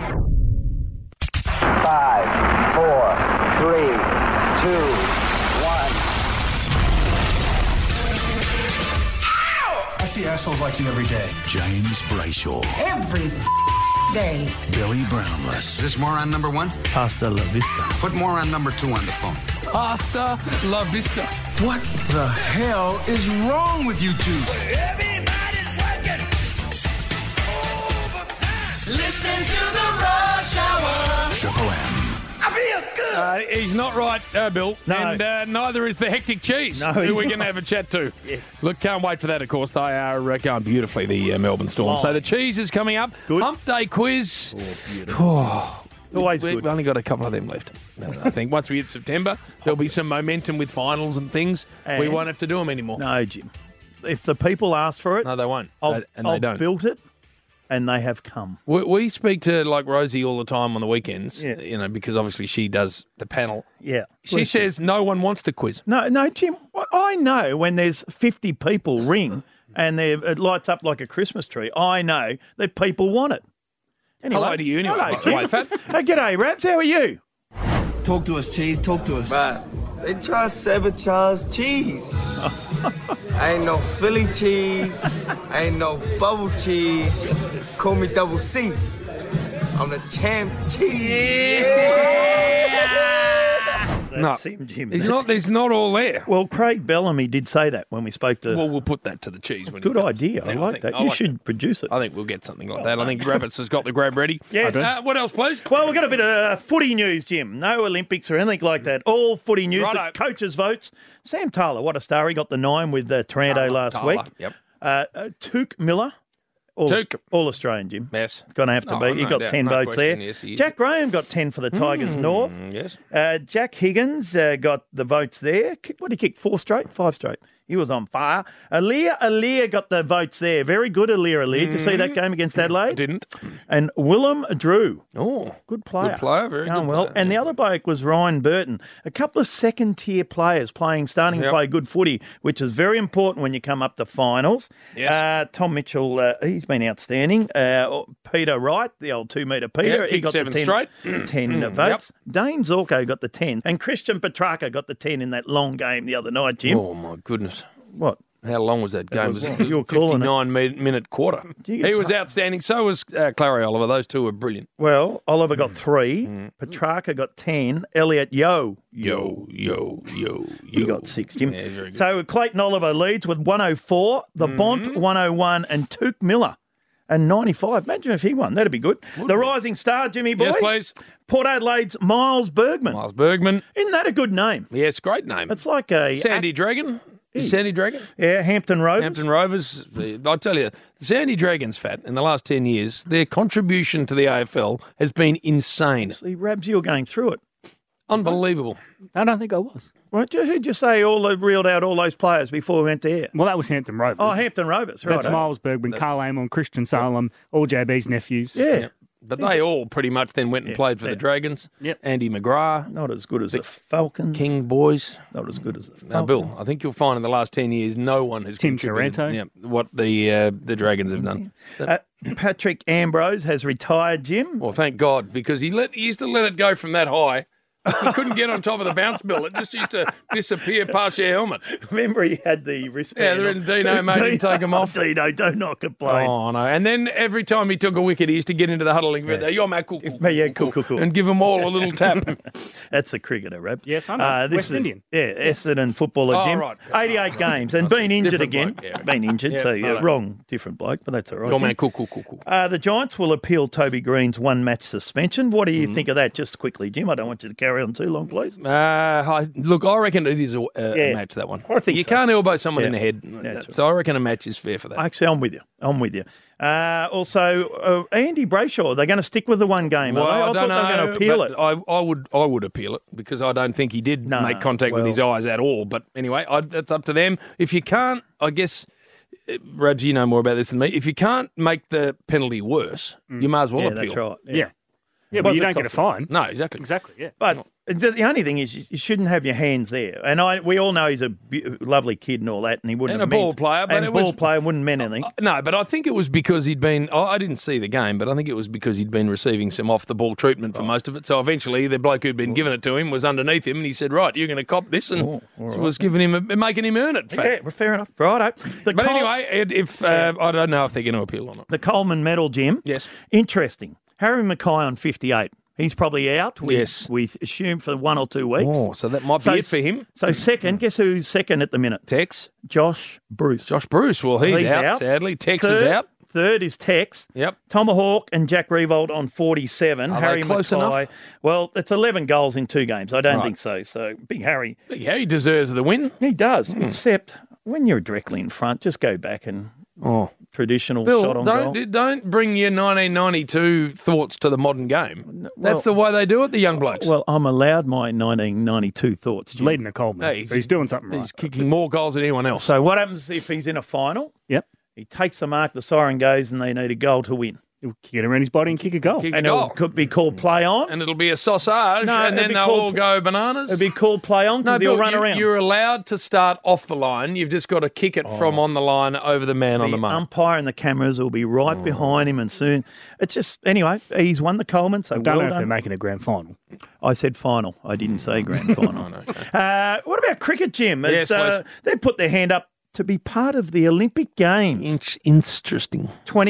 5, 4, 3, 2, 1. I see assholes like you every day. James Brayshaw. Every day. Billy Brownless. Is this more on number 1? Pasta la vista. Put more on number 2 on the phone. Pasta la vista. What the hell is wrong with you two? Everybody's working overtime. Listening to the Rush Hour. Triple M. I feel good. He's not right, Bill. No. And neither is the Hectic Cheese, No, who he's we're going to not. have a chat to. Yes. Look, can't wait for that, of course. They are going beautifully, the Melbourne Storm. Oh. So the Cheese is coming up. Good. Hump Day quiz. Oh, beautiful. Always We've good. only got a couple of them left. I think once we hit September, there'll be some momentum with finals and things. We And- won't have to do them anymore. No, Jim. If the people ask for it, No, they won't. I've They don't. built it, and they have come. We speak to, like, Rosie all the time on the weekends, Yeah. because obviously she does the panel. Yeah. She says no one wants the quiz. No, Jim, what I know when there's 50 people ring and it lights up like a Christmas tree, I know that people want it. Anyway, Hello to you anyway, Hello, by the way, Jim. Fat. Hey, g'day, Raps. How are you? Talk to us, Cheese. Talk to us. Man, they try to sabotage cheese. Ain't no Philly cheese, ain't no bubble cheese. Call me Double C. I'm the champ cheese. That's him, Jim. He's not all there. Well, Craig Bellamy did say that when we spoke to... Well, we'll put that to the Cheese. When Good he comes. idea. I Yeah, like think- that. I You like should produce it. I think we'll get something like that. I think Rabbits has got the grab ready. Yes. What else, please? Well, we've got a bit of footy news, Jim. No Olympics or anything like that. All footy news. Righto. The coaches' votes. Sam Taylor, what a star. He got the 9 with Taranto last Taylor, week. Yep. Tuke Miller. Tuke. All Australian, Jim. Yes. Going to have to Oh, be. He no got doubt, 10 no votes question, there. yes, he is. Jack Graham got 10 for the Tigers North. Yes. Jack Higgins got the votes there. What did he kick? 4 straight? 5 straight. He was on fire. Aaliyah got the votes there. Very good, Aaliyah. Did you see that game against Adelaide? I didn't. And Willem Drew. Oh, Good player. Good player, very Going good well. player, And the yeah. other bloke was Ryan Burton. A couple of second-tier players starting to Yep. play good footy, which is very important when you come up to finals. Yes. Tom Mitchell, he's been outstanding. Peter Wright, the old 2-metre Peter, Yep, he kicked got 7 the 10, straight. 10 votes. Dane Zorko got the 10. And Christian Petrarca got the 10 in that long game the other night, Jim. Oh, my goodness. What? How long was that game? was It long. was You were calling it. 59-minute quarter. you get He was outstanding. So was Clary Oliver. Those two were brilliant. Well, Oliver got 3. Petrarca got 10. Elliot Yo. He got 6, Jim. Yeah, very good. So Clayton Oliver leads with 104, the Bont 101, and Tuke Miller and 95. Imagine if he won. That'd be good. The rising star, Jimmy Boy. Yes, please. Port Adelaide's Miles Bergman. Miles Bergman. Isn't that a good name? Yes, great name. It's like a... Sandy Dragon. Is Sandy Dragon? Yeah, Hampton Rovers. Hampton Rovers. I tell you, the Sandy Dragons, Fat, in the last 10 years, their contribution to the AFL has been insane. See, Rabs, you're going through it. Unbelievable. I don't think I was. Who'd you say reeled out all those players before we went to air? Well, that was Hampton Rovers. Oh, Hampton Rovers, right. That's Miles Bergman, Carl Amon, Christian Salem, all JB's nephews. Yeah. But they all pretty much then went and played for the Dragons. Yep. Andy McGrath, Not as good as the Falcons. King Boys. Not as good as the Falcons. Now, Bill, I think you'll find in the last 10 years no one has Tim contributed, Taranto. what the Dragons have done. Patrick Ambrose has retired, Jim. Well, thank God, because he used to let it go from that high. He couldn't get on top of the bounce bill. It just used to disappear past your helmet. Remember he had the wristband. Yeah, they're in Dino made him take 'em off. Dino, don't not complain. Oh, no. And then every time he took a wicket, he used to get into the huddling. Yeah. You're mad, cool. Yeah, cool. And give them all a little tap. That's a cricketer, Rab. Yes, I know. This West is- Indian. Yeah, Essendon footballer, Oh, Jim. right. 88 games and been injured different again. bloke, yeah. Been injured, Yeah, so righto. wrong, different bloke, but that's all right. Your Jim. man, cool. The Giants will appeal Toby Green's one-match suspension. What do you think of that? Just quickly, Jim. I don't want you to carry on too long, please. Look, I reckon it is a match, that one. I think you so. can't elbow someone in Yeah. the head. That's right. So I reckon a match is fair for that. Actually, I'm with you. Also, Andy Brayshaw, they're going to stick with the one game, are they? I thought they were going to appeal it. I would appeal it because I don't think he did No, make contact with well- his eyes at all. But anyway, that's up to them. If you can't, I guess, Rabs, you know more about this than me. If you can't make the penalty worse, you may as well Yeah, appeal. that's right. Yeah. Yeah, but What's you it don't get a cost fine. No, exactly. Exactly, yeah. But the only thing is you shouldn't have your hands there. And we all know he's a lovely kid and all that, and he wouldn't And have a ball meant- player, but and it a ball was- player wouldn't mean anything. No, but I think it was because he'd been. I didn't see the game, but I think it was because he'd been receiving some off-the-ball treatment for most of it. So eventually, the bloke who'd been giving it to him was underneath him, and he said, "Right, you're going to cop this," and was giving him, making him earn it. Fat. Yeah, fair enough. Righto. But anyway, I don't know if they're going to appeal or not. The Coleman medal, Jim. Yes. Interesting. Harry Mackay on 58. He's probably out. Yes. We assume for 1 or 2 weeks. Oh, so that might be it for him. So second, guess who's second at the minute? Tex. Josh Bruce. Josh Bruce. Well, he's out, sadly. Tex is out. Third is Tex. Yep. Tomahawk and Jack Revolt on 47. Are Harry they close Mackay. enough? Well, it's 11 goals in 2 games. I don't Right. think so. So big Harry. Big Harry deserves the win. He does, except when you're directly in front, just go back and traditional Bill, shot on goal. don't bring your 1992 thoughts to the modern game. That's the way they do it, the young blokes. Well, I'm allowed my 1992 thoughts. He's leading a Coleman. Hey, So he's doing something right. He's kicking more goals than anyone else. So what happens if he's in a final? Yep. He takes the mark, the siren goes, and they need a goal to win. He'll get around his body and kick a goal. Kick a And goal. it could be called play on. And it'll be a sausage, No, and it'd then be they'll called- all go bananas. It'd be called play on because he'll Bill, run around. You're allowed to start off the line. You've just got to kick it from on the line over the man on the The mark. umpire and the cameras will be right behind him, and soon it's just anyway. He's won the Coleman, so I don't well know if they're done. making a grand final. I said final. I didn't say grand final. What about cricket, Jim? Yes, please. They put their hand up to be part of the Olympic Games Interesting.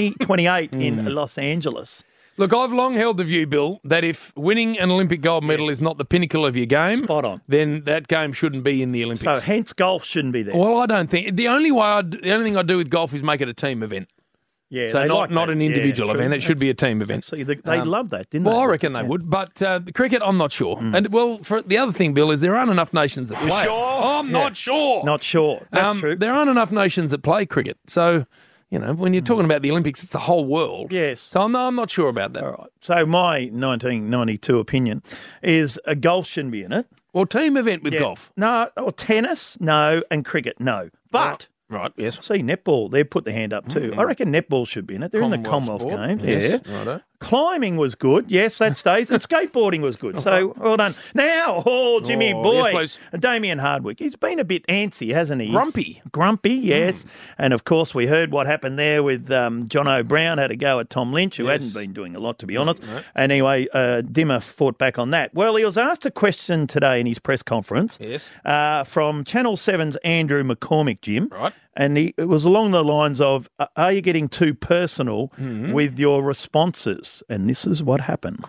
2028 in Los Angeles. Look, I've long held the view, Bill, that if winning an Olympic gold medal is not the pinnacle of your game, Spot on. then that game shouldn't be in the Olympics. So hence golf shouldn't be there. Well, I don't think the only thing I do with golf is make it a team event. Yeah, So they not like that. an individual Yeah, true. event. It should be a team event. See, they love that, didn't Well, they? I reckon they would. But cricket, I'm not sure. And well, for the other thing, Bill, is there aren't enough nations that play. I'm not sure. Not sure. That's true. There aren't enough nations that play cricket. So, when you're talking about the Olympics, it's the whole world. Yes. So I'm not sure about that. All right. So my 1992 opinion is a golf shouldn't be in it. Or team event with Yeah. golf. No, or tennis, no, and cricket, no. But Right, yes. see, netball, they've put their hand up too. I reckon netball should be in it. They're in the Commonwealth sport. Games. Yes. Yeah. Righto. Climbing was good. Yes, that stays. And skateboarding was good. So well done. Now, Jimmy Oh, boy, yes, please. Damien Hardwick. He's been a bit antsy, hasn't he? Grumpy. Grumpy, yes. And of course, we heard what happened there with John O'Brien had a go at Tom Lynch, who hadn't been doing a lot, to be honest. Anyway, Dimmer fought back on that. Well, he was asked a question today in his press conference Yes. from Channel 7's Andrew McCormick, Jim. Right. And it was along the lines of, are you getting too personal with your responses? And this is what happened.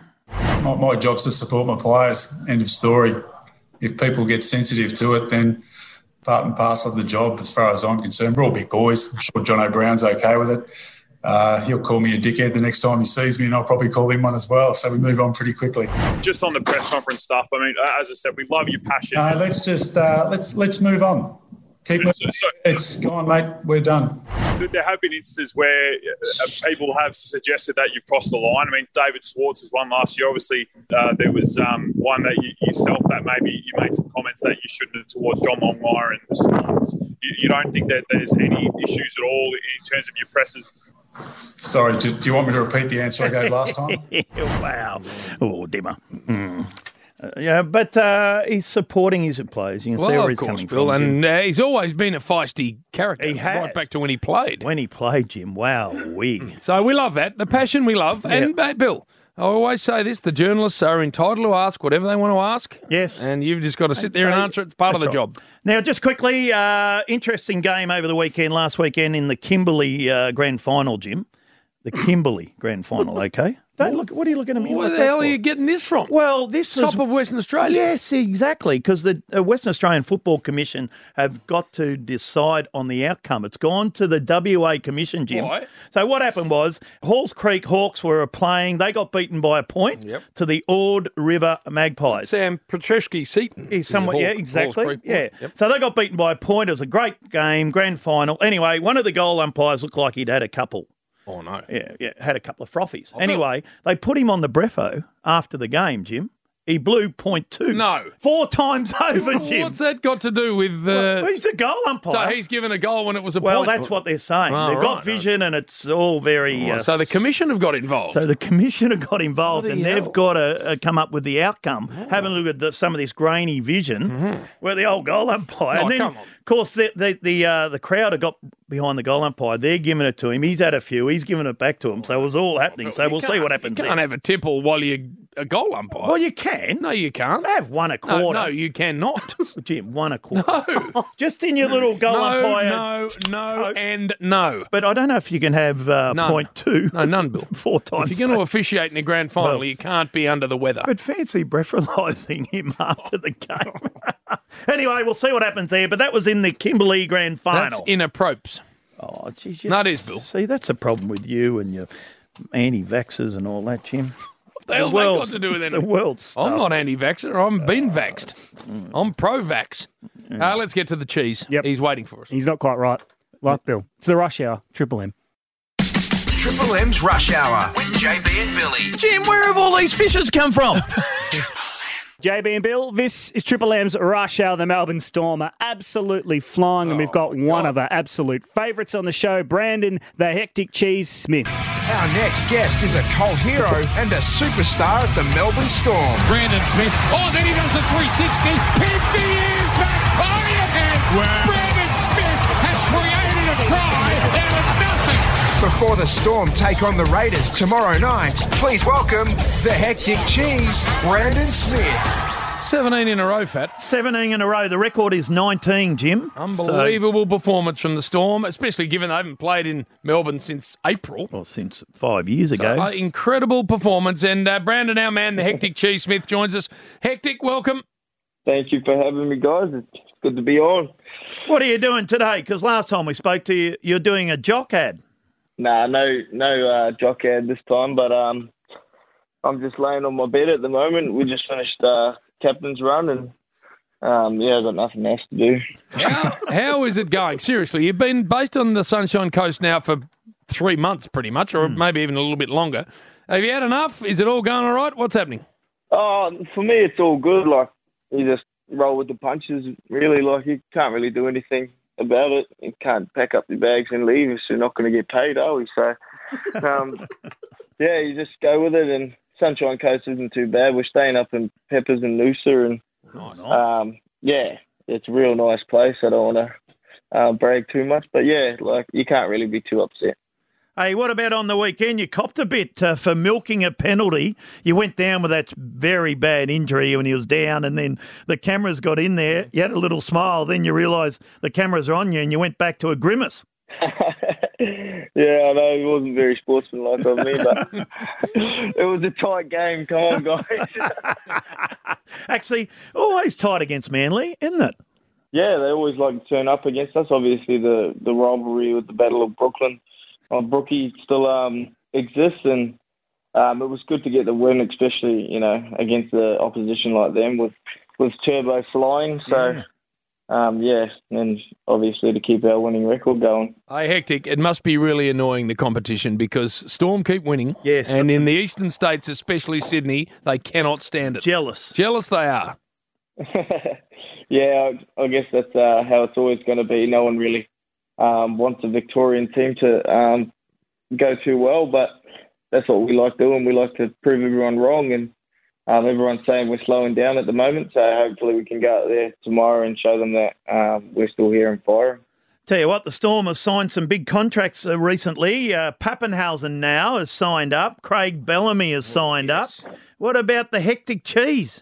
My job's to support my players. End of story. If people get sensitive to it, then part and parcel of the job, as far as I'm concerned. We're all big boys. I'm sure John O'Brien's okay with it. He'll call me a dickhead the next time he sees me, and I'll probably call him one as well. So we move on pretty quickly. Just on the press conference stuff, I mean, as I said, we love your passion. No, let's just let's move on. Keep moving. It's gone, mate. We're done. There have been instances where people have suggested that you've crossed the line. I mean, David Swartz was one last year. Obviously, there was one that yourself that maybe you made some comments that you shouldn't have towards John Longmire and the Swans. You don't think that there's any issues at all in terms of your presses? Sorry, do you want me to repeat the answer I gave last time? Wow. Oh, Dimmer. Yeah, but he's supporting his players. You can see where Well, of he's course, coming Bill. from. Jim. And he's always been a feisty character. He has. Right back to when he played. When he played, Jim, wow, So we love that. The passion we love. Yeah. And, Bill, I always say this, the journalists are entitled to ask whatever they want to ask. Yes. And you've just got to sit there and So- answer it. It's part of the That's right. job. Now, just quickly, interesting game over the weekend, last weekend in the Kimberley Grand Final, Jim. The Kimberley Grand Final, okay? Don't look. What are you looking at me Where like the that hell for? are you getting this from? Well, this Top is of Western Australia. Yes, exactly, because the Western Australian Football Commission have got to decide on the outcome. It's gone to the WA Commission, Jim. Why? So what happened was Halls Creek Hawks were playing. They got beaten by a point to the Ord River Magpies. Sam Petrushki-Seaton. He's somewhat, yeah, exactly. Creek Yeah. Yep. So they got beaten by a point. It was a great game, grand final. Anyway, one of the goal umpires looked like he'd had a couple. Oh, no. Yeah, had a couple of frothies. Anyway, they put him on the brefo after the game, Jim, He blew .2. No. 4 times over, Jim. What's that got to do with... Well, he's a goal umpire. So he's given a goal when it was a Well, point? that's what they're saying. Oh, They've got right. vision and it's all very... So the commission have got involved. So the commissioner got involved Bloody and hell. they've got to come up with the outcome. Having a look at some of this grainy vision where the old goal umpire... Oh, and then, come on. of course, the crowd have got behind the goal umpire. They're giving it to him. He's had a few. He's giving it back to him. So it was all happening. So we'll see what happens You can't there. have a tipple while you're a goal umpire. Well, you can. No, you can't. Have 1 a quarter. No, you cannot. Jim, 1 a quarter. No. Just in your little goal umpire. No, and no. But I don't know if you can have None. .2. No, none, Bill. 4 times. If you're going to officiate in a grand final, Well- you can't be under the weather. But fancy breathalyzing him after the game. Anyway, we'll see what happens there. But that was in the Kimberley Grand That's Final. inappropriate. Oh, geez, No, it is, Bill. See, that's a problem with you and your anti-vaxxers and all that, Jim. What the hell's that got to do with The anything? world stuff. I'm not anti-vaxxer. I'm been vaxxed. I'm pro-vax. Let's get to the cheese. Yep. He's waiting for us. He's not quite right, like Bill. It's the rush hour, Triple M. Triple M's Rush Hour with JB and Billy. Jim, where have all these fishes come from? JB and Bill, this is Triple M's Rush Hour. The Melbourne Storm are absolutely flying, and we've got one of our absolute favourites on the show, Brandon the Hectic Cheese Smith. Our next guest is a cult hero and a superstar at the Melbourne Storm. Brandon Smith. Oh, then he does a 360. Pins he is back. Oh, yes. Brandon Smith has created a try out of nothing. Before the Storm take on the Raiders tomorrow night, please welcome the Hectic Cheese, Brandon Smith. 17 in a row, Fat. 17 in a row. The record is 19, Jim. Unbelievable performance from the Storm, especially given they haven't played in Melbourne since April. Well, since 5 years ago. So, incredible performance. And Brandon, our man, the Hectic Cheese Smith, joins us. Hectic, welcome. Thank you for having me, guys. It's good to be on. What are you doing today? Because last time we spoke to you, you're doing a jock ad. Nah, no jock ad this time, but I'm just laying on my bed at the moment. We just finished captain's run, and I've got nothing else to do. How is it going? Seriously, you've been based on the Sunshine Coast now for 3 months, pretty much, or maybe even a little bit longer. Have you had enough? Is it all going all right? What's happening? For me, it's all good. Like, you just roll with the punches, really. Like, you can't really do anything about it. You can't pack up your bags and leave if you're not going to get paid, are we? So, you just go with it, and Sunshine Coast isn't too bad. We're staying up in Peppers and Noosa, and it's a real nice place. I don't want to brag too much, but you can't really be too upset. Hey, what about on the weekend? You copped a bit for milking a penalty. You went down with that very bad injury when he was down, and then the cameras got in there. You had a little smile. Then you realised the cameras are on you, and you went back to a grimace. Yeah, I know it wasn't very sportsmanlike of me, but it was a tight game. Come on, guys. Actually, always tight against Manly, isn't it? Yeah, they always like to turn up against us. Obviously, the rivalry with the Battle of Brooklyn. Brookie still exists, and it was good to get the win, especially against the opposition like them with Turbo flying. So, and obviously to keep our winning record going. Hey, Hectic, it must be really annoying, the competition, because Storm keep winning. Yes. And in the eastern states, especially Sydney, they cannot stand it. Jealous they are. Yeah, I guess that's how it's always going to be. No one really wants a Victorian team to go too well, but that's what we like doing. We like to prove everyone wrong, and everyone's saying we're slowing down at the moment, so hopefully we can go out there tomorrow and show them that we're still here and firing. Tell you what, the Storm have signed some big contracts recently. Pappenhausen now has signed up. Craig Bellamy has signed up. What about the Hectic Cheese?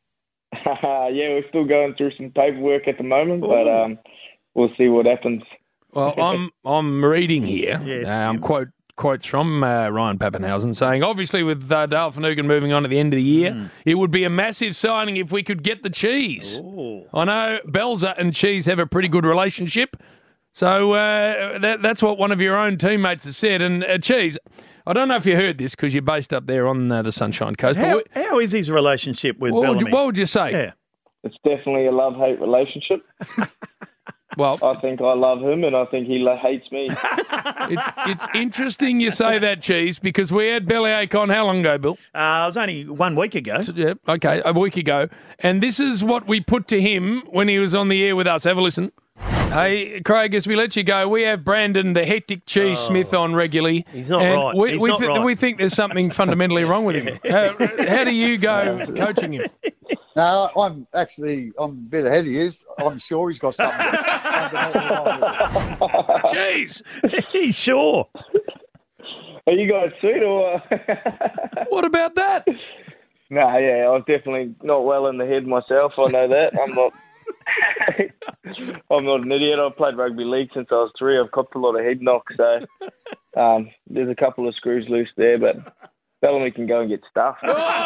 We're still going through some paperwork at the moment, but we'll see what happens. Well, I'm reading here. Yes, Quotes from Ryan Pappenhausen saying, obviously with Dale Finucane moving on at the end of the year, it would be a massive signing if we could get the Cheese. I know Belzer and Cheese have a pretty good relationship, so that's what one of your own teammates has said. And Cheese, I don't know if you heard this because you're based up there on the Sunshine Coast. How is his relationship with Bellamy? What would you say? Yeah. It's definitely a love-hate relationship. Well, I think I love him, and I think he hates me. It's interesting you say that, Cheese, because we had bellyache on how long ago, Bill? It was only 1 week ago. Yeah, okay, a week ago. And this is what we put to him when he was on the air with us. Have a listen. Hey, Craig, as we let you go, we have Brandon, the hectic Cheese Smith, on regularly. He's not and right. We think there's something fundamentally wrong with him. How do you go coaching him? No, I'm a bit ahead of you. I'm sure he's got something fundamentally wrong with him. Jeez. He's sure. Are you guys sweet or? What about that? Nah, yeah, I'm definitely not well in the head myself. I know that. I'm not. I'm not an idiot. I've played rugby league since I was 3. I've copped a lot of head knocks, so there's a couple of screws loose there, but Bellamy can go and get stuffed.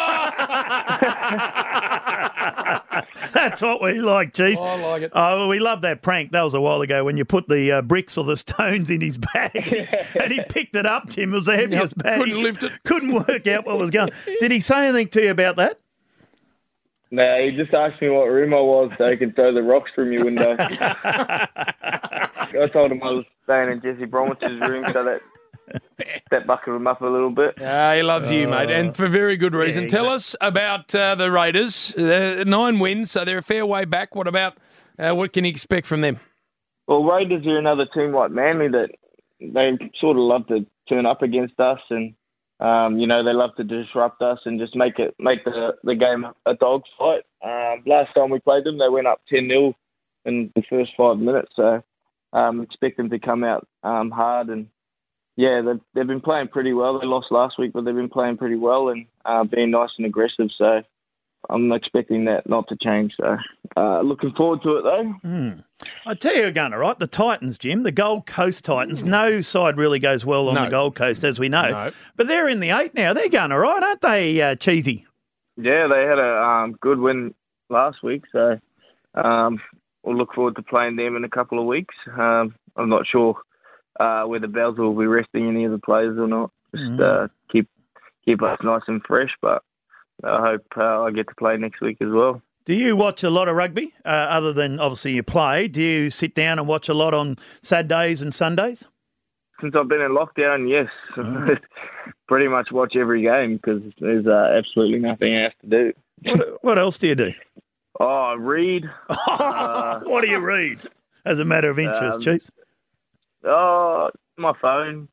That's what we like, Chief. I like it. Oh, we love that prank. That was a while ago when you put the bricks or the stones in his bag and he picked it up, Tim. It was the heaviest bag. Couldn't lift it. Couldn't work out what was going on. Did he say anything to you about that? No, he just asked me what room I was so he could throw the rocks from your window. I told him I was staying in Jesse Bromwich's room, so that bucketed him up a little bit. He loves you, mate, and for very good reason. Yeah, Tell us about the Raiders. 9 wins, so they're a fair way back. What about what can you expect from them? Well, Raiders are another team like Manly that they sort of love to turn up against us, and they love to disrupt us and just make the game a dog fight. Last time we played them, they went up 10-0 in the first 5 minutes, so expect them to come out hard. And yeah, they've been playing pretty well. They lost last week, but they've been playing pretty well and being nice and aggressive. So I'm expecting that not to change. So looking forward to it, though. I tell you, Gunner, right? The Titans, Jim, the Gold Coast Titans. No side really goes well on the Gold Coast, as we know. No. But they're in the 8 now. They're going all right, aren't they, Cheesy? Yeah, they had a good win last week. So we'll look forward to playing them in a couple of weeks. I'm not sure whether Bells will be resting any of the players or not. Just keep us nice and fresh, but I hope I get to play next week as well. Do you watch a lot of rugby, other than obviously you play? Do you sit down and watch a lot on Saturdays and Sundays? Since I've been in lockdown, yes. Pretty much watch every game because there's absolutely nothing else to do. What else do you do? Oh, I read. What do you read as a matter of interest, Chief? Oh, my phone.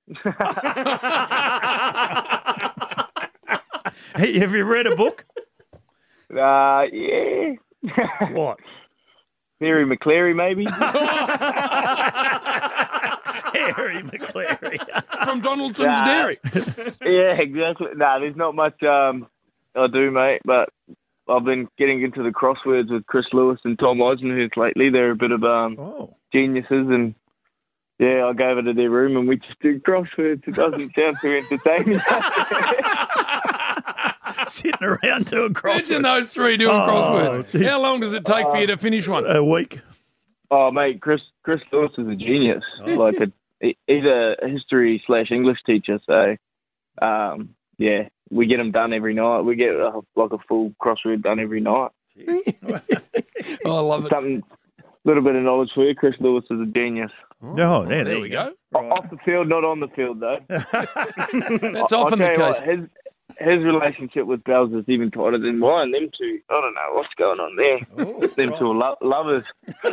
Have you read a book? Yeah. What? Harry McCleary, maybe. Harry McCleary. From Donaldson's Dairy. Yeah, exactly. There's not much I do, mate, but I've been getting into the crosswords with Chris Lewis and Tom Eisenhuth lately. They're a bit of geniuses, and yeah, I go over to their room and we just do crosswords. It doesn't sound too entertaining. Sitting around doing crosswords. Imagine those three doing crosswords. How long does it take for you to finish one? A week. Oh, mate, Chris Lewis is a genius. He's a history/English teacher, so yeah, we get them done every night. We get a full crossword done every night. Oh, I love it. A little bit of knowledge for you. Chris Lewis is a genius. Oh, there we go. Off the field, not on the field, though. That's often the case. His relationship with Bells is even tighter than mine. Them two, I don't know what's going on there. Them two are lovers.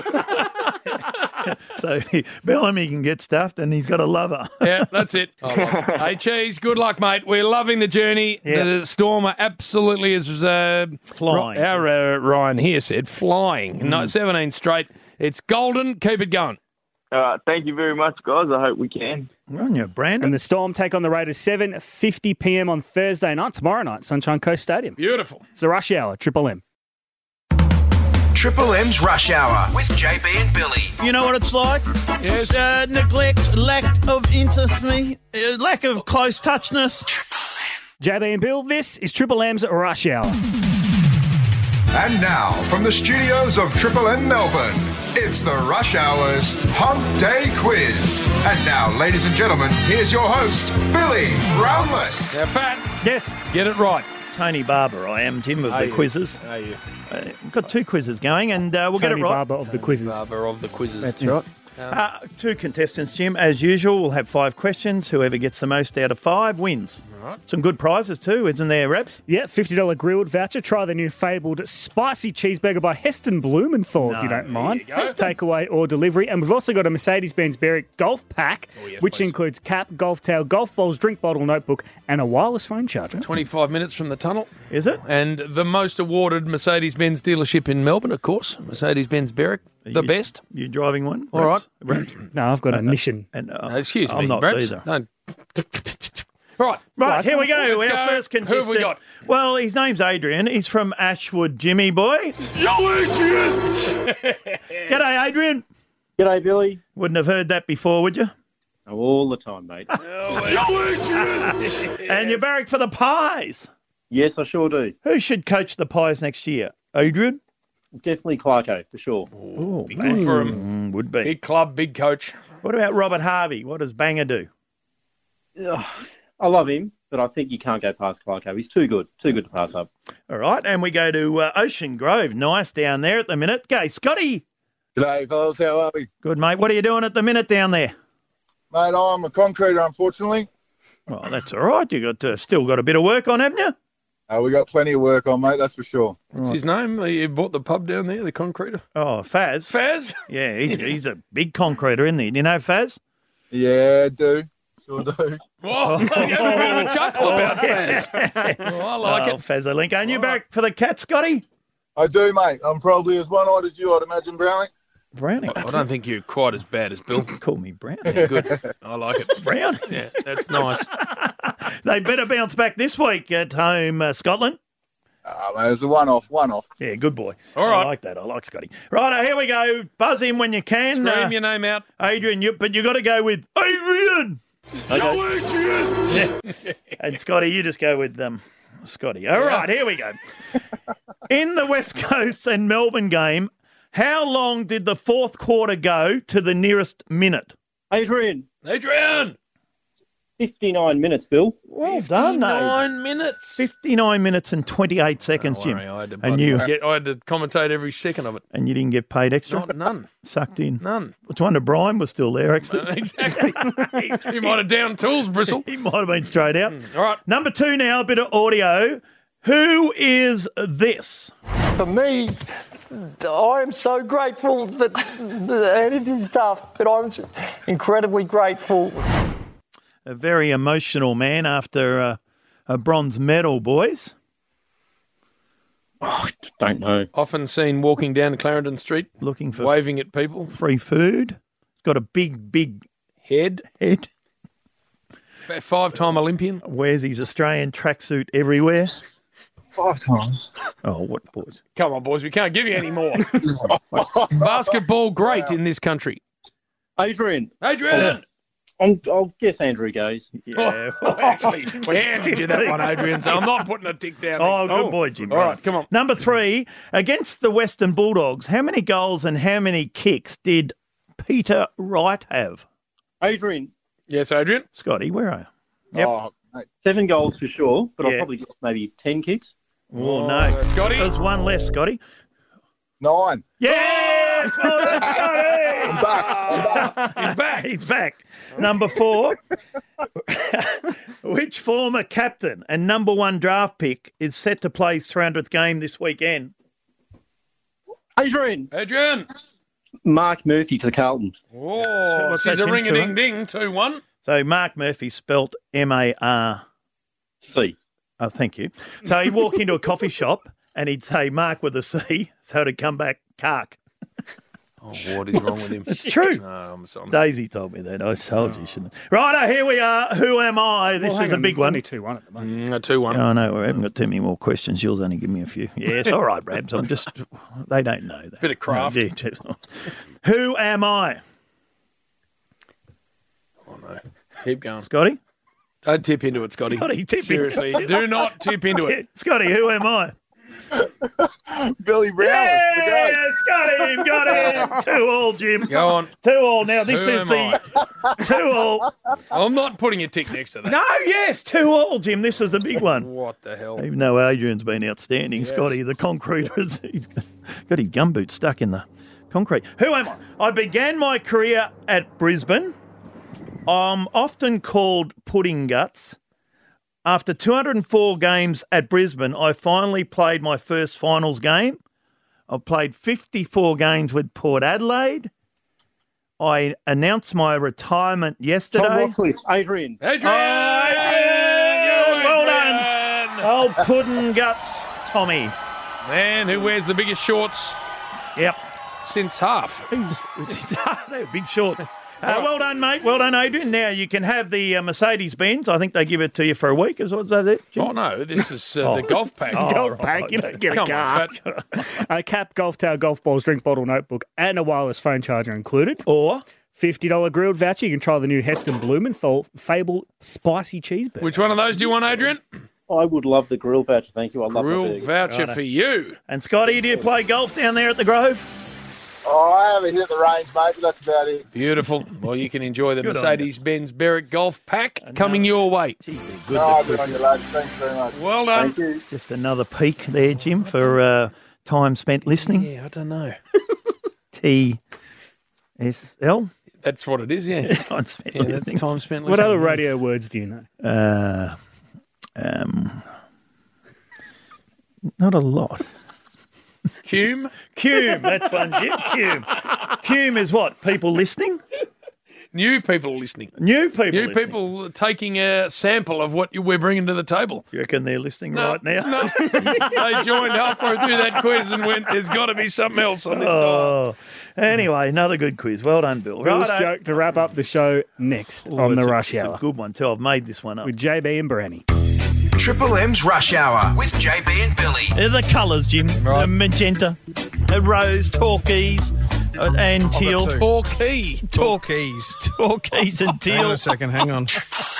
So Bellamy can get stuffed and he's got a lover. Yeah, that's it. Hey, Cheese, good luck, mate. We're loving the journey. Yeah. The Storm are absolutely is flying. Our Ryan here said flying. 17 straight. It's golden. Keep it going. Thank you very much, guys. I hope we can. We're on you, Brandon. And the Storm take on the Raiders 7:50 p.m. on Thursday night, tomorrow night, Sunshine Coast Stadium. Beautiful. It's the Rush Hour, Triple M. Triple M's Rush Hour with JB and Billy. You know what it's like? Yes. Neglect, lack of intimacy, lack of close touchness. JB and Bill, this is Triple M's Rush Hour. And now, from the studios of Triple M Melbourne, it's the Rush Hour's Hump Day Quiz. And now, ladies and gentlemen, here's your host, Billy Brownless. Now, Fat. Yes. Get it right. Tony Barber, I am, Jim, of the quizzes. Are you? We've got 2 quizzes going, and we'll get it Tony right. Barber of the quizzes. Barber of the quizzes. That's right. 2 contestants, Jim. As usual, we'll have 5 questions. Whoever gets the most out of 5 wins. Right. Some good prizes too, isn't there, Raps? Yeah, $50 grilled voucher. Try the new fabled spicy cheeseburger by Heston Blumenthal, if you don't mind. Takeaway or delivery. And we've also got a Mercedes-Benz Berwick golf pack, which includes cap, golf towel, golf balls, drink bottle, notebook, and a wireless phone charger. 25 minutes from the tunnel. Is it? And the most awarded Mercedes-Benz dealership in Melbourne, of course. Mercedes-Benz Berwick, the best. You driving one? All right. Raps? No, I've got a Nissan. And, No, excuse me, I'm not Raps. either. No. Right, here we go. Let's Our go. first Who have contestant. we got? Well, his name's Adrian. He's from Ashwood, Jimmy boy. Yo, Adrian! G'day, Adrian. G'day, Billy. Wouldn't have heard that before, would you? All the time, mate. And you're barrack for the Pies. Yes, I sure do. Who should coach the Pies next year? Adrian? Definitely Clarko, for sure. Oh, Be good for him. Would be. Big club, big coach. What about Robert Harvey? What does Banger do? Ugh, I love him, but I think you can't go past Clarko. He's too good to pass up. All right, and we go to Ocean Grove. Nice down there at the minute. Go, Scotty. G'day, fellas. How are we? Good, mate. What are you doing at the minute down there? Mate, I'm a concreter, unfortunately. Well, that's all right. You got still got a bit of work on, haven't you? We got plenty of work on, mate, that's for sure. What's his name? You bought the pub down there, the concreter? Oh, Faz. Faz? Yeah, he's a big concreter, isn't he? Do you know Faz? Yeah, I do. Sure do. Whoa, you had a bit of a chuckle about Faz. Oh, I like it. Fazzalinko. And you back for the cat, Scotty? I do, mate. I'm probably as one-eyed as you, I'd imagine, Brownie. Brownie? I don't think you're quite as bad as Bill. Call me Brownie. Yeah, good. I like it. Brown? Yeah, that's nice. They better bounce back this week at home, Scotland. Mate, it's a one-off. Yeah, good boy. All right. I like that. I like Scotty. Right, here we go. Buzz in when you can. Scream your name out. Adrian, but you got to go with Adrian. Yo, Adrian! Yeah. And Scotty, you just go with Scotty. All right, here we go. In the West Coast and Melbourne game, how long did the fourth quarter go to the nearest minute? Adrian. 59 minutes, Bill. Well done, though. 59 minutes. 59 minutes and 28 seconds, Jim. I had to, And you I had to commentate every second of it. and you didn't get paid extra? None. Sucked in. None. It's wonder Brian was still there, actually. Exactly. He might have downed tools, Bristle. He might have been straight out. All right. Number 2 now, a bit of audio. Who is this? For me, I am so grateful that, and it is tough, but I'm incredibly grateful. A very emotional man after a bronze medal, boys. Oh, I don't know. Often seen walking down Clarendon Street, Looking for waving at people. free food. Got a big Head. head. 5-time Olympian. Wears his Australian tracksuit everywhere. 5 times. Oh, what boys? Come on, boys. We can't give you any more. Basketball great in this country. Adrian. I'll guess Andrew goes. Yeah. Well, actually, we handed you that one, Adrian, so I'm not putting a tick down. Oh, good boy, Jim. All right, come on. Number 3, against the Western Bulldogs, how many goals and how many kicks did Peter Wright have? Adrian. Yes, Adrian. Scotty, where are you? Yep. Oh, mate. 7 goals for sure, but Yeah. I'll probably guess maybe 10 kicks. Oh, no. Scotty. There's one less, Scotty. 9. Yes! Well done, Scotty! I'm back. He's back. He's back. Number 4. Which former captain and number 1 draft pick is set to play his 300th game this weekend? Adrian. Mark Murphy for the Carlton. Oh, What's she's that, a Jim? ring-a-ding-ding, 2-1. So Mark Murphy spelt C. Oh, thank you. So he'd walk into a coffee shop and he'd say Mark with a C, so it'd come back Kark. Oh, what is wrong with him? It's true. No, I'm sorry. Daisy told me that. I told you, shouldn't I? Righto, here we are. Who am I? This is a big one. Only 2-1 at the moment. 2-1. Oh, no, we haven't got too many more questions. You'll only give me a few. Yeah, it's all right, Rabs. I'm just, they don't know that. Bit of craft. No, yeah, who am I? Oh, no. Keep going. Scotty? Don't tip into it, Scotty. Scotty, tip Seriously, into it. do not tip into it. Scotty, who am I? Billy Brown. Yes, got him. 2-2, Jim. Go on. 2-2. Now, this Who is am the 2-2. I'm not putting a tick next to that. No, yes, 2-2, Jim. This is the big one. What the hell? Even though Adrian's been outstanding, Yes. Scotty, the concrete, he's got his gumboot stuck in the concrete. Who am I? I began my career at Brisbane. I'm often called Pudding Guts. After 204 games at Brisbane, I finally played my first finals game. I've played 54 games with Port Adelaide. I announced my retirement yesterday. Tom Rockcliffe, Adrian. Adrian! Well done. Old Pudding Guts, Tommy. Man, who wears the biggest shorts? Yep. Since half. They're big short. Well done, mate. Well done, Adrian. Now you can have the Mercedes-Benz. I think they give it to you for a week. Is that it, Jim? Oh, no. This is the golf pack. Golf pack. You don't get a Come car. on, Fat. Cap, golf towel, golf balls, drink bottle, notebook, and a wireless phone charger included. Or $50 grilled voucher. You can try the new Heston Blumenthal Fable Spicy Cheeseburger. Which one of those do you want, Adrian? I would love the grill voucher, thank you. I love Grill the voucher for you. And Scotty, do you play golf down there at the Grove? Oh, I haven't hit the range, mate, but that's about it. Beautiful. Well, you can enjoy the Good on Mercedes-Benz Berwick Golf Pack coming your way. Good Good on you, lads. Thanks very much. Well done. Thank you. Just another peek there, Jim, for time spent listening. Yeah, I don't know. TSL. That's what it is, yeah. Time spent Yeah, that's listening. time spent What listening. other radio words do you know? Not a lot. Cume? Cume, that's one, Jim. Cume. Cume is what? People listening? New people listening. New people New listening. people taking a sample of what we're bringing to the table. You reckon they're listening right now? No. They joined halfway through that quiz and went, there's got to be something else on this dial. Anyway, another good quiz. Well done, Bill. Bill's Righto. joke to wrap up the show next on the Rush It's Hour a good one, too. I've made this one up. with JB and Branny. Triple M's Rush Hour with JB and Billy. The colours, Jim. Magenta, rose, turquoise, and teal. Torquay. Turquoise and teal. second, hang on.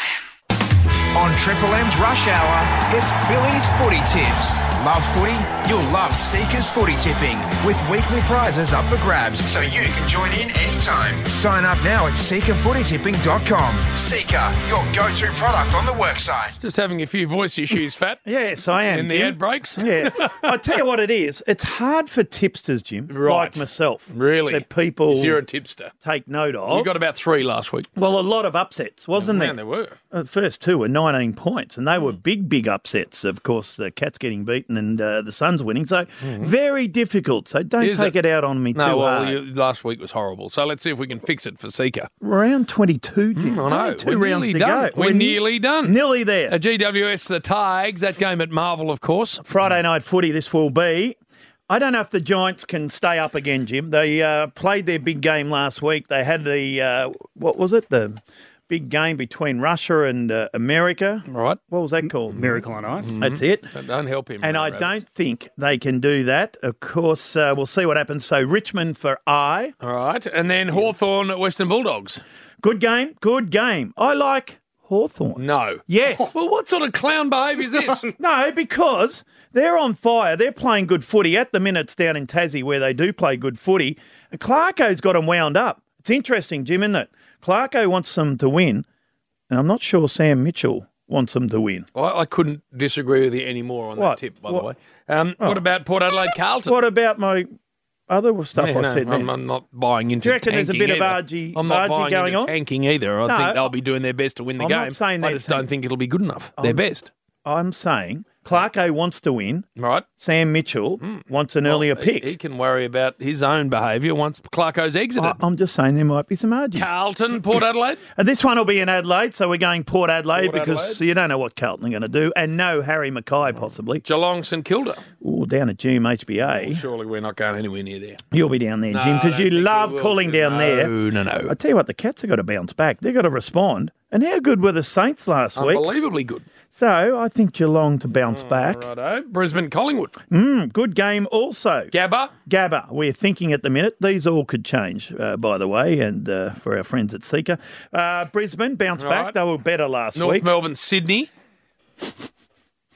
On Triple M's Rush Hour, it's Billy's Footy Tips. Love footy? You'll love Seeker's Footy Tipping with weekly prizes up for grabs so you can join in anytime. Sign up now at seekerfootytipping.com. Seeker, your go-to product on the worksite. Just having a few voice issues, Fat. Yes, I am. In the Jim. ad breaks. Yeah. I tell you what it is. It's hard for tipsters, Jim, Right. like myself. Really? That people You're a tipster. take note of. You got about 3 last week. Well, a lot of upsets, wasn't Man, there? there were. The first two were 19 points, and they were big upsets. Of course, the Cats getting beaten and the Suns winning. So very difficult. So don't Is take it out on me too No, well, hard. last week was horrible. So let's see if we can fix it for Seeker. Round 22, Jim. I know. Only 2 We're rounds nearly to done. go. We're nearly done. Nearly there. A GWS, the Tigers, that game at Marvel, of course. Friday night footy, this will be. I don't know if the Giants can stay up again, Jim. They played their big game last week. They had the, what was it? The big game between Russia and America. Right. What was that called? Miracle on Ice. That's it. That don't help him. And I don't think they can do that. Of course, we'll see what happens. So Richmond for I. All right. And then Hawthorn at Western Bulldogs. Good game. Good game. I like Hawthorn. No. Yes. Well, what sort of clown behaviour is this? No, because they're on fire. They're playing good footy. At the minute, it's down in Tassie where they do play good footy. And Clarko's got them wound up. It's interesting, Jim, isn't it? Clarko wants them to win, and I'm not sure Sam Mitchell wants them to win. I couldn't disagree with you any more on What? that tip, by What? the way. What about Port Adelaide Carlton? What about my other stuff Yeah, I no, said there? I'm not buying into Do you reckon there's a tanking bit of either. I'm not argy buying going into on? tanking either. I No, think they'll be doing their best to win the I'm game. not saying I they're just don't tanking. think it'll be good enough. Their best. I'm saying Clarko wants to win. Right. Sam Mitchell wants an earlier pick. He can worry about his own behaviour once Clarko's exited. I'm just saying there might be some argy. Carlton, Port Adelaide? And this one will be in Adelaide, so we're going Port Adelaide Port because Adelaide. you don't know what Carlton are going to do. And no Harry Mackay, possibly. Geelong, St Kilda. Oh, down at GMHBA. Surely we're not going anywhere near there. You'll be down there, No, Jim, I because don't you think love we will. cooling down there. No. I tell you what, the Cats have got to bounce back. They've got to respond. And how good were the Saints last week? Unbelievably good. So I think Geelong to bounce back. Righto. Brisbane, Collingwood. Good game also. Gabba, we're thinking at the minute. These all could change, by the way, and for our friends at Seeker. Brisbane bounce back. Right. They were better last North week. Melbourne, Sydney.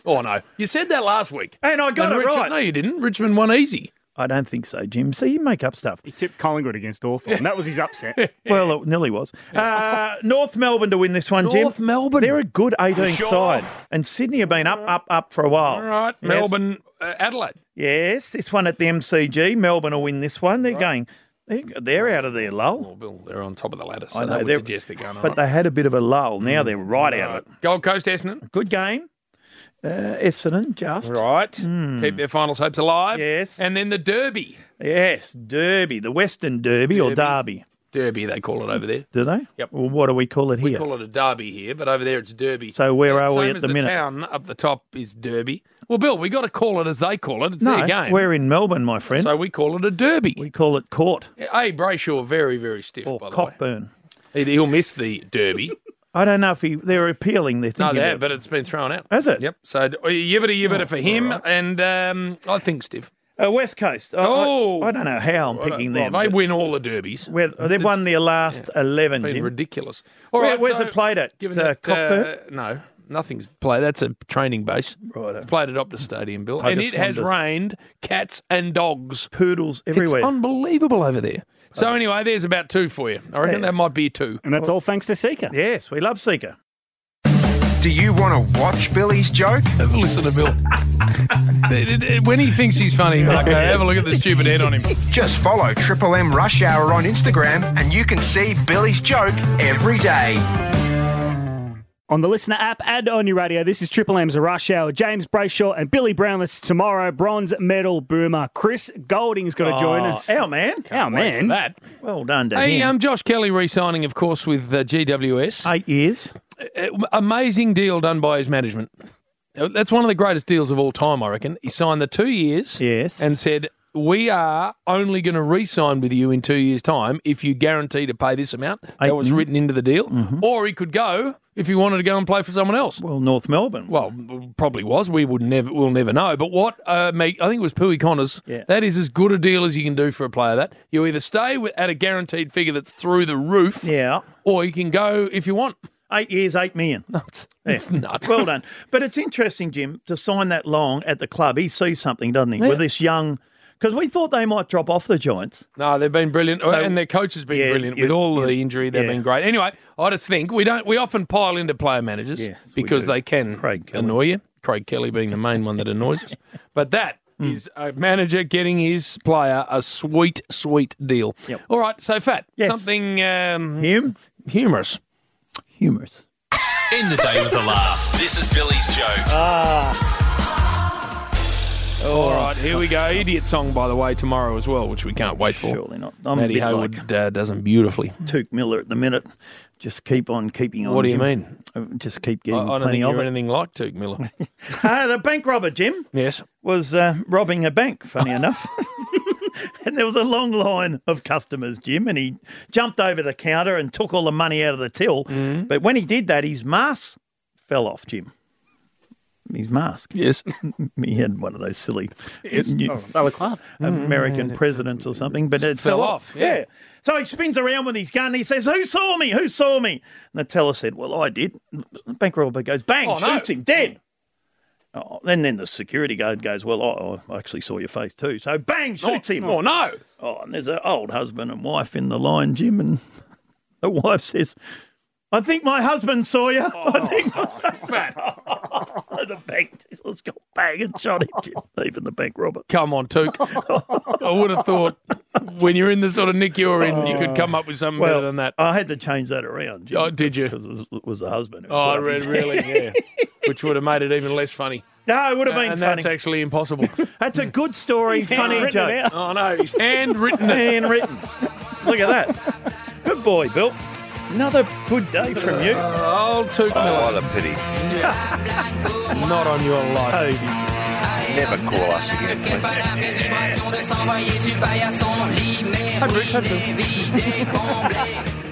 Oh, no. You said that last week. And I got it right. No, you didn't. Richmond won easy. I don't think so, Jim. See, you make up stuff. He tipped Collingwood against Hawthorn. That was his upset. Well, it nearly was. North Melbourne to win this one, Jim. North Melbourne. They're a good 18th side. And Sydney have been up for a while. All right. Yes. Melbourne, Adelaide. Yes, this one at the MCG. Melbourne will win this one. They're going... They're out of their lull. Well, Bill, they're on top of the ladder, so I know, that would suggest they're going all But right. they had a bit of a lull. Now they're right out of it. Gold Coast, Essendon. Good game. Essendon, just. Right. Keep their finals hopes alive. Yes. And then the Derby. Yes, Derby. The Western Derby or Derby. Derby, they call it over there. Do they? Yep. Well, what do we call it here? We call it a derby here, but over there it's Derby. So where are we Same at as the minute? town up the top is Derby. Well, Bill, we got to call it as they call it. It's No, their game. we're in Melbourne, my friend. So we call it a Derby. We call it court. Hey, Brayshaw, very, very stiff, Or by the Cockburn. way. He'll miss the Derby. I don't know if they're appealing. They're No, thinking they about have, but it's been thrown out. Has it? Yep. So yibbity for him, and I think stiff. West Coast. I don't know how I'm picking them. They win all the derbies. They've won their last 11, Been Jim. ridiculous. All right, Where's so it played at? given Cockburn? No, nothing's played. That's a training base. Right. It's played at Optus Stadium, Bill. I And just it has wondered. rained cats and dogs. Poodles everywhere. It's unbelievable over there. So anyway, there's about two for you. I reckon that might be two. And that's all thanks to Seeker. Yes, we love Seeker. Do you want to watch Billy's joke? Have a listen to Bill. When he thinks he's funny, Marco, have a look at the stupid head on him. Just follow Triple M Rush Hour on Instagram and you can see Billy's joke every day. On the Listener app and on your radio, this is Triple M's Rush Hour. James Brayshaw and Billy Brownless tomorrow. Bronze medal boomer Chris Golding's got to join us. Our man. Our man. That. Well done to Hey, him. Josh Kelly re-signing, of course, with GWS. 8 years. Amazing deal done by his management. That's one of the greatest deals of all time, I reckon. He signed the 2 years and said, we are only going to re-sign with you in 2 years' time if you guarantee to pay this amount. That was written into the deal. Or he could go if he wanted to go and play for someone else. Well, North Melbourne. Well, probably was. We'll never know. But what I think it was Pooey Connors. Yeah. That is as good a deal as you can do for a player. That you either stay at a guaranteed figure that's through the roof, or you can go if you want. 8 years, 8 million. No, it's nuts. Well done. But it's interesting, Jim, to sign that long at the club. He sees something, doesn't he, Yeah. with this young... Because we thought they might drop off the Giants. No, they've been brilliant, So- and their coach has been brilliant with all of the injury. They've been great. Anyway, I just think we often pile into player managers because they can annoy you. Craig Kelly being the main one that annoys us. But that is a manager getting his player a sweet, sweet deal. Yep. All right, so Fat, Yes. something humorous. Humorous. End the day with a laugh. This is Billy's joke. All right, here we go. Idiot song, by the way, tomorrow as well, which we can't wait for. Surely not. I'm Matty a bit Haywood like does them beautifully. Tuke Miller at the minute. Just keep on keeping on. What do you Jim. mean? Just keep getting I don't plenty think of you're it. anything like Tuke Miller. The bank robber, Jim, Yes. was robbing a bank, funny enough. And there was a long line of customers, Jim, and he jumped over the counter and took all the money out of the till. Mm-hmm. But when he did that, his mask fell off, Jim. His mask. Yes. He had one of those silly balaclava. American presidents or something, but it fell off. Yeah. So he spins around with his gun and he says, "Who saw me? Who saw me?" And the teller said, "Well, I did." The bank robber goes, bang, Oh, no. shoots him, dead. Oh, and then the security guard goes, "Well, I actually saw your face too." So bang, shoots him. Oh, no. Oh, and there's an old husband and wife in the line, Jim, and the wife says, "I think my husband saw you." I think Fat. So the bank just got bang and shot him, Jim, even the bank robber. Come on, Tuke. I would have thought when you're in the sort of nick you're in, you could come up with something better than that. I had to change that around, Jim. Oh, did you? Because it was the husband. who Oh, put up his really? hand. Yeah. Which would have made it even less funny. No, it would have been And funny. that's actually impossible. That's a good story, funny handwritten joke. it out. Oh, no, he's handwritten it. Handwritten. Look at that. Good boy, Bill. Another good day from you. Old Tuke Miller. What a pity. Not on your life. Never call us again, please. Hi, Bruce. Hi, Phil.